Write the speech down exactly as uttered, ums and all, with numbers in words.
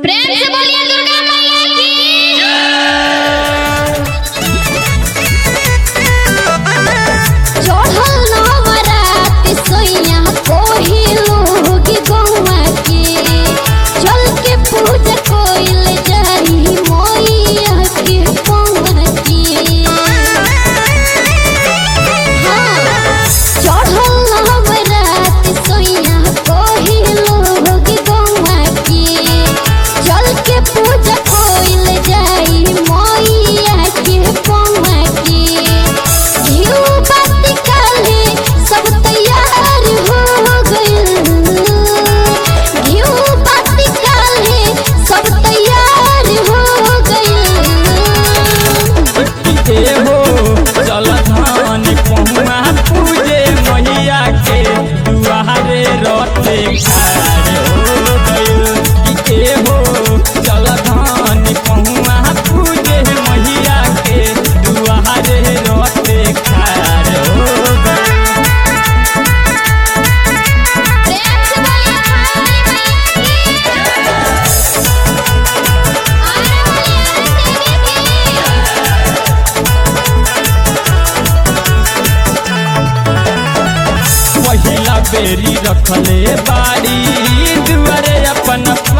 प्रेम से बोलिए दुर्गा मैया की। चढ़ल नवरात सोइया कोहिलो की गौवा के चल के पूजा कोइल जाई मैया के पौवा के। हाँ चढ़ल नवरात सोइया कोहिलो की गौवा के चल के पूजा कोइल जाई मैया के पौवा के। घिउ बाती काले सब तैयार हो गइल, घिउ बाती काले सब तैयार हो गइल। ए हो चल धान पहुआ पूजे मैया के दुआरे रते खाड़ हो गइल। ए हो चल धान पहुआ पूजे मैया के दुआरे रते खाड़ हो गइल। प्रेम से बोलिए काली मैया की। आरा बोलिए देवी की। पहिला बेरी रखले बाड़ी दुआरे अपन